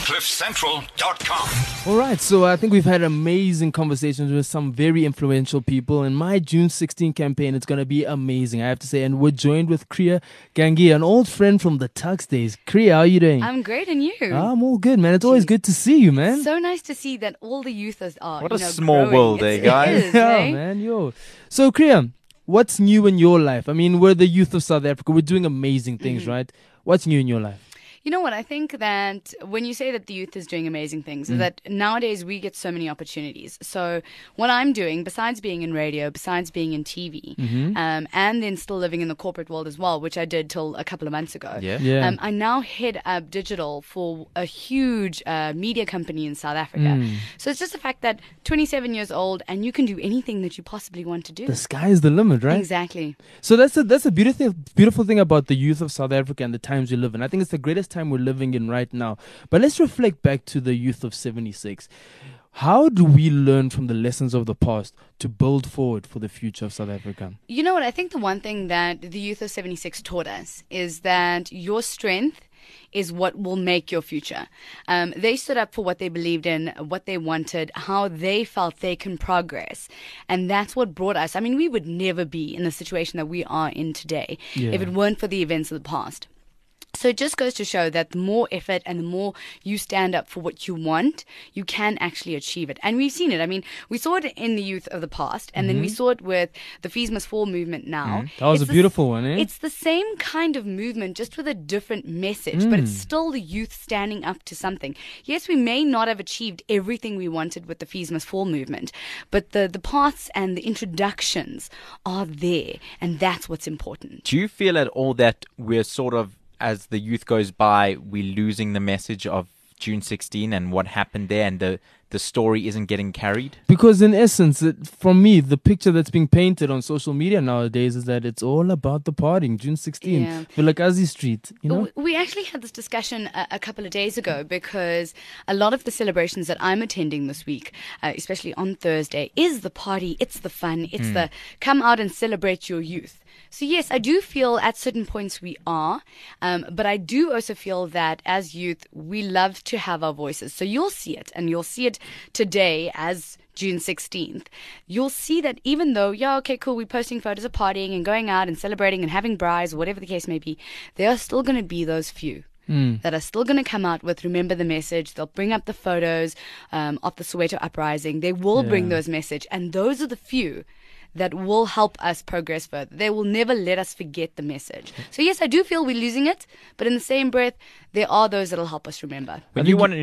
CliffCentral.com. All right, so I think we've had amazing conversations with some very influential people. In my June 16 campaign, it's going to be amazing, I have to say. And we're joined with Kriya Gangi, an old friend from the Tux days. Kriya, how are you doing? I'm great, and you? I'm all good, man. It's always good to see you, man. So nice to see that all the youth are. What a small world, guys. It is, Yeah, eh? man, yo. So, Kriya, what's new in your life? I mean, we're the youth of South Africa. We're doing amazing things, right? What's new in your life? You know what? I think that when you say that the youth is doing amazing things, is that nowadays we get so many opportunities. So what I'm doing, besides being in radio, besides being in TV, and then still living in the corporate world as well, which I did till a couple of months ago. Yeah. I now head up digital for a huge media company in South Africa. So it's just the fact that 27 years old and you can do anything that you possibly want to do. The sky is the limit, right? Exactly. So that's a beautiful thing about the youth of South Africa and the times we live in. I think it's the greatest time we're living in right now. But let's reflect back to the youth of 76. How do we learn from the lessons of the past to build forward for the future of South Africa? You know what? I think the one thing that the youth of 76 taught us is that your strength is what will make your future. They stood up for what they believed in, what they wanted, how they felt they can progress. And that's what brought us. I mean, we would never be in the situation that we are in today if it weren't for the events of the past. So it just goes to show that the more effort and the more you stand up for what you want, you can actually achieve it. And we've seen it. I mean, we saw it in the youth of the past, and then we saw it with the Fees Must Fall movement now. That was It's a beautiful one, eh? It's the same kind of movement, just with a different message, but it's still the youth standing up to something. Yes, we may not have achieved everything we wanted with the Fees Must Fall movement, but the paths and the introductions are there, and that's what's important. Do you feel at all that we're sort of, as the youth goes by, we're losing the message of June 16 and what happened there, and the story isn't getting carried? Because in essence, from me, the picture that's being painted on social media nowadays is that it's all about the partying. June 16, Yeah. Vilakazi Street, you know? We actually had this discussion a couple of days ago, because a lot of the celebrations that I'm attending this week, especially on Thursday, is the party, it's the fun, it's the come out and celebrate your youth. So yes, I do feel at certain points we are, but I do also feel that as youth, we love to have our voices. So you'll see it, and you'll see it today as June 16th. You'll see that even though, okay, cool, we're posting photos of partying and going out and celebrating and having braais, whatever the case may be, there are still going to be those few that are still going to come out with remember the message. They'll bring up the photos of the Soweto uprising. They will bring those message, and those are the few that will help us progress further. They will never let us forget the message. So yes, I do feel we're losing it, but in the same breath, there are those that will help us remember. When you want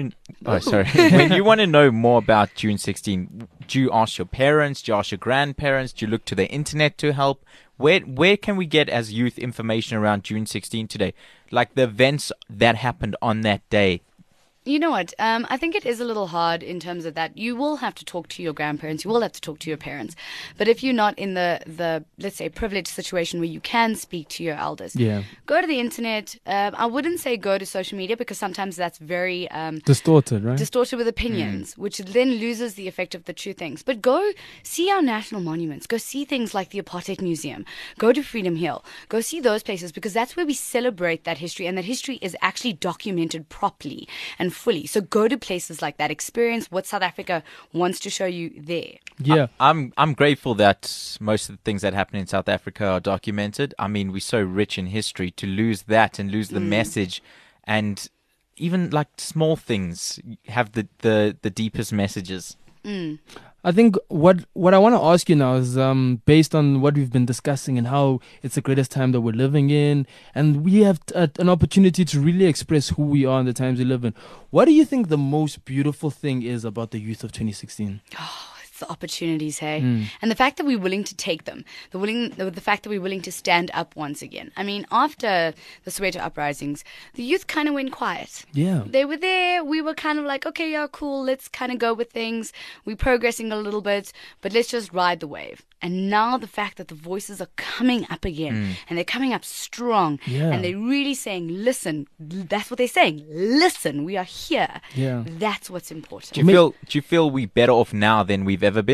to know more about June 16, do you ask your parents? Do you ask your grandparents? Do you look to the internet to help? Where can we get as youth information around June 16 today? Like the events that happened on that day. You know what? I think it is a little hard in terms of that. You will have to talk to your grandparents. You will have to talk to your parents. But if you're not in the let's say, privileged situation where you can speak to your elders, go to the internet. I wouldn't say go to social media, because sometimes that's very Distorted, right? distorted with opinions, which then loses the effect of the true things. But go see our national monuments. Go see things like the Apartheid Museum. Go to Freedom Hill. Go see those places, because that's where we celebrate that history, and that history is actually documented properly and fully. So go to places like that. Experience what South Africa wants to show you there. Yeah. I'm grateful that most of the things that happen in South Africa are documented. I mean, we're so rich in history. To lose that and lose the message, and even like small things have the deepest messages. I think what I want to ask you now is based on what we've been discussing and how it's the greatest time that we're living in, and we have an opportunity to really express who we are in the times we live in. What do you think the most beautiful thing is about the youth of 2016? It's the opportunities, hey? And the fact that we're willing to take them, the fact that we're willing to stand up once again. I mean, after the Soweto uprisings, the youth kind of went quiet. Yeah. They were there. We were kind of like, okay, yeah, cool. Let's kind of go with things. We're progressing a little bit, but let's just ride the wave. And now the fact that the voices are coming up again, and they're coming up strong, and they're really saying, listen, that's what they're saying. Listen, we are here. Yeah. That's what's important. Do you feel we better off now than we've ever been?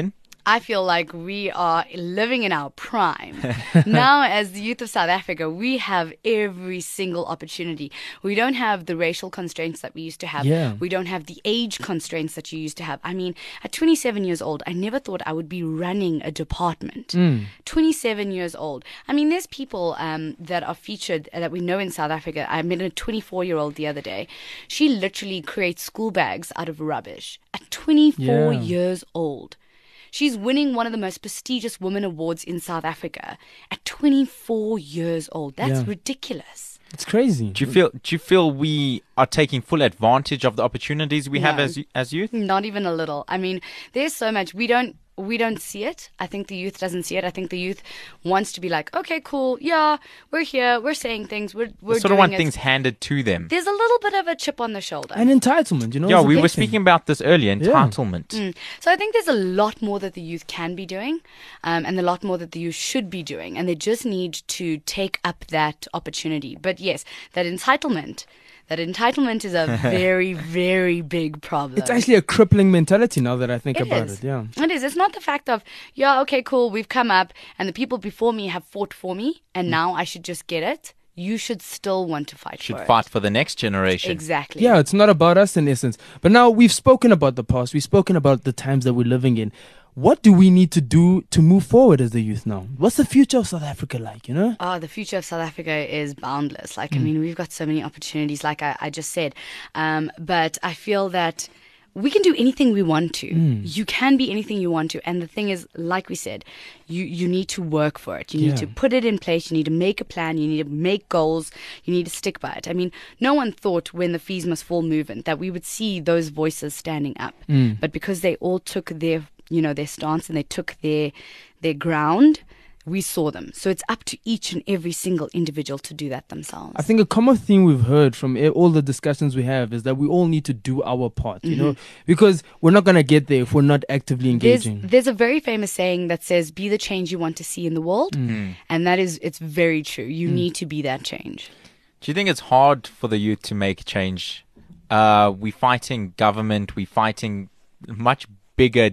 I feel like we are living in our prime. Now, as the youth of South Africa, we have every single opportunity. We don't have the racial constraints that we used to have. Yeah. We don't have the age constraints that you used to have. I mean, at 27 years old, I never thought I would be running a department. 27 years old. I mean, there's people that are featured that we know in South Africa. I met a 24-year-old the other day. She literally creates school bags out of rubbish at 24 Yeah. years old. She's winning one of the most prestigious women awards in South Africa at 24 years old. That's Yeah. ridiculous. It's crazy. Do you feel we are taking full advantage of the opportunities we have No. as youth? Not even a little. I mean, there's so much. We don't see it. I think the youth doesn't see it. I think the youth wants to be like, okay, cool, yeah, we're here, we're saying things, we're They sort doing of want it. things handed to them. There's a little bit of a chip on the shoulder. And entitlement, you know. Yeah, is a we big were thing. speaking about this earlier, Yeah. entitlement. So I think there's a lot more that the youth can be doing, and a lot more that the youth should be doing, and they just need to take up that opportunity. But yes, that entitlement is a very, very big problem. It's actually a crippling mentality now that I think It about is. it. Yeah. It is. It's not the fact of, yeah, okay, cool, we've come up, and the people before me have fought for me, and now I should just get it. You should still want to fight Should for fight it. for the next generation. Exactly. Yeah, it's not about us in essence. But now we've spoken about the past. We've spoken about the times that we're living in. What do we need to do to move forward as the youth now? What's the future of South Africa like, you know? Oh, the future of South Africa is boundless. Like, I mean, we've got so many opportunities, like I just said. But I feel that we can do anything we want to. You can be anything you want to. And the thing is, like we said, you need to work for it. You need to Yeah. put it in place. You need to make a plan. You need to make goals. You need to stick by it. I mean, no one thought when the Fees Must Fall movement that we would see those voices standing up. But because they all took their stance and they took their ground, we saw them. So it's up to each and every single individual to do that themselves. I think a common theme we've heard from all the discussions we have is that we all need to do our part, you know, because we're not going to get there if we're not actively engaging. There's a very famous saying that says, be the change you want to see in the world. And it's very true. You need to be that change. Do you think it's hard for the youth to make change? We're fighting government. We're fighting much bigger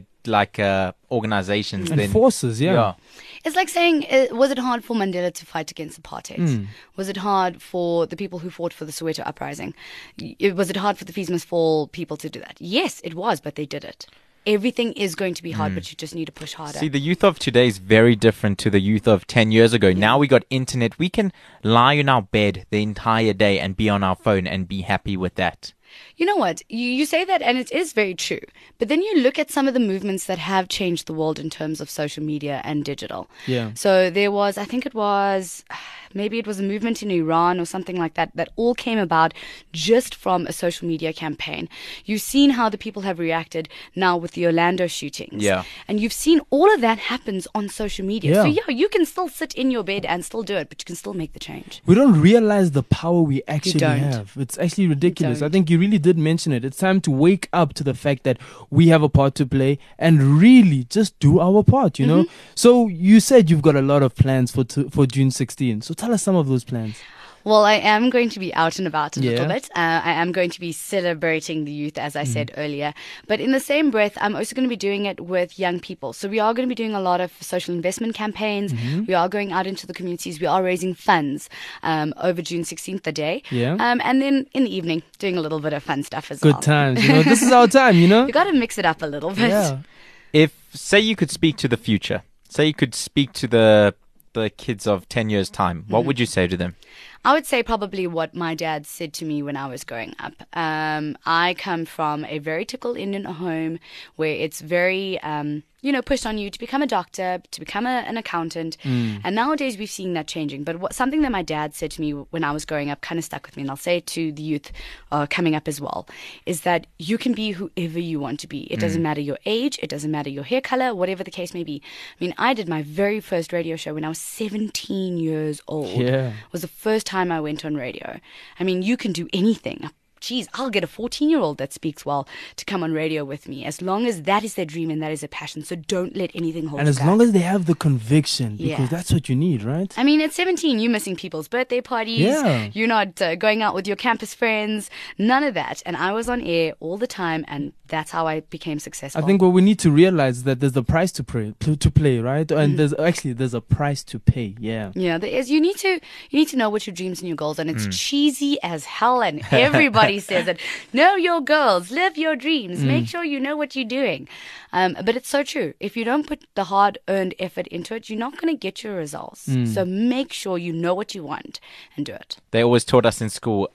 organizations And than forces, yeah. It's like saying, was it hard for Mandela to fight against apartheid? Was it hard for the people who fought for the Soweto uprising? Was it hard for the Fees Must Fall people to do that? Yes, it was, but they did it. Everything is going to be hard, but you just need to push harder. See, the youth of today is very different to the youth of 10 years ago. Now we got internet. We can lie in our bed the entire day and be on our phone and be happy with that. You know what? You say that, and it is very true. But then you look at some of the movements that have changed the world in terms of social media and digital. Yeah. So there was, I think it was, maybe it was a movement in Iran or something like that, that all came about just from a social media campaign. You've seen how the people have reacted now with the Orlando shootings. Yeah. And you've seen all of that happens on social media. Yeah. So yeah, you can still sit in your bed and still do it, but you can still make the change. We don't realize the power we actually don't. have. It's actually ridiculous. I don't. think you really did mention it. It's time to wake up to the fact that we have a part to play and really just do our part, you know? So you said you've got a lot of plans for June 16. So tell us some of those plans. Well, I am going to be out and about a little Yeah. bit. I am going to be celebrating the youth, as I said earlier. But in the same breath, I'm also going to be doing it with young people. So we are going to be doing a lot of social investment campaigns. We are going out into the communities. We are raising funds over June 16th, the day. Yeah. And then in the evening, doing a little bit of fun stuff as Good well. times. You know, this is our time, you know? We got to mix it up a little bit. Yeah. If, say you could speak to the future, say you could speak to the kids of 10 years' time, what would you say to them? I would say probably what my dad said to me when I was growing up. I come from a very typical Indian home where it's very, pushed on you to become a doctor, to become an accountant. And nowadays we've seen that changing. But something that my dad said to me when I was growing up kind of stuck with me, and I'll say it to the youth coming up as well, is that you can be whoever you want to be. It doesn't matter your age. It doesn't matter your hair color, whatever the case may be. I mean, I did my very first radio show when I was 17 years old. Yeah. It was the first time I went on radio. I mean, you can do anything. geez, I'll get a 14-year-old that speaks well to come on radio with me, as long as that is their dream and that is their passion. So don't let anything hold And you as back. long as they have the conviction, because Yeah. that's what you need, right? I mean, at 17, you're missing people's birthday parties. Yeah. You're not going out with your campus friends. None of that. And I was on air all the time, and that's how I became successful. I think what we need to realize is that there's a price to play, right? And there's a price to pay. Yeah. Yeah, there is. You need to know what your dreams and your goals are. And it's cheesy as hell, and everybody says it. Know your goals, live your dreams, make sure you know what you're doing. But it's so true. If you don't put the hard-earned effort into it, you're not going to get your results. So make sure you know what you want and do it. They always taught us in school,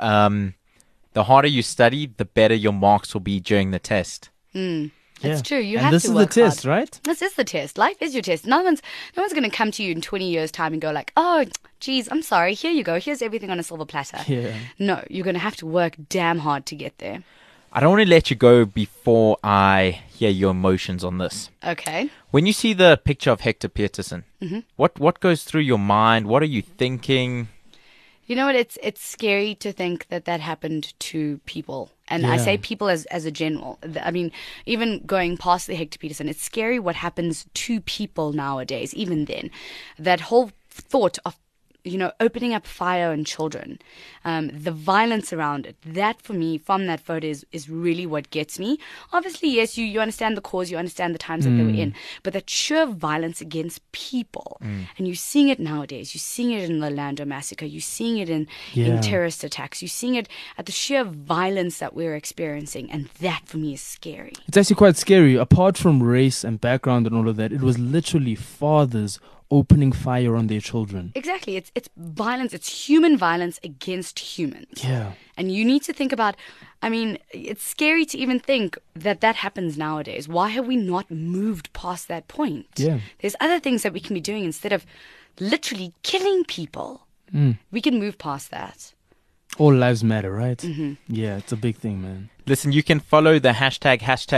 the harder you study, the better your marks will be during the test. It's true. You and have this to is work the test, hard. right? This is the test. Life is your test. No one's going to come to you in 20 years' time and go like, oh, geez, I'm sorry. Here you go. Here's everything on a silver platter. Yeah. No, you're going to have to work damn hard to get there. I don't want to let you go before I hear your emotions on this. Okay. When you see the picture of Hector Peterson, what goes through your mind? What are you thinking? You know what? It's scary to think that happened to people. And I Yeah. say people as a general. I mean, even going past the Hector Peterson, it's scary what happens to people nowadays, even then. That whole thought of, opening up fire on children, the violence around it, that for me, from that photo, is really what gets me. Obviously, yes, you understand the cause, you understand the times that they were in, but that sheer violence against people, and you're seeing it nowadays. You're seeing it in the Orlando massacre, you're seeing it in terrorist attacks, you're seeing it at the sheer violence that we're experiencing, and that for me is scary. It's actually quite scary. Apart from race and background and all of that, it was literally fathers opening fire on their children. Exactly. It's violence. It's human violence against humans. Yeah. And you need to think about, I mean, it's scary to even think that happens nowadays. Why have we not moved past that point? Yeah. There's other things that we can be doing instead of literally killing people. We can move past that. All lives matter, right? Yeah, it's a big thing, man. Listen, you can follow the hashtag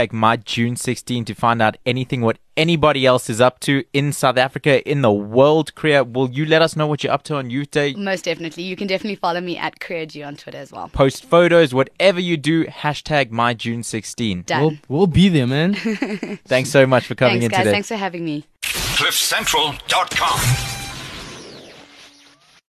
MyJune16 to find out anything what anybody else is up to in South Africa, in the world. Kriya, will you let us know what you're up to on Youth Day? Most definitely. You can definitely follow me at KriyaG on Twitter as well. Post photos, whatever you do, hashtag MyJune16. Done. We'll be there, man. Thanks so much for coming Thanks, in guys. today. Thanks for having me. CliffCentral.com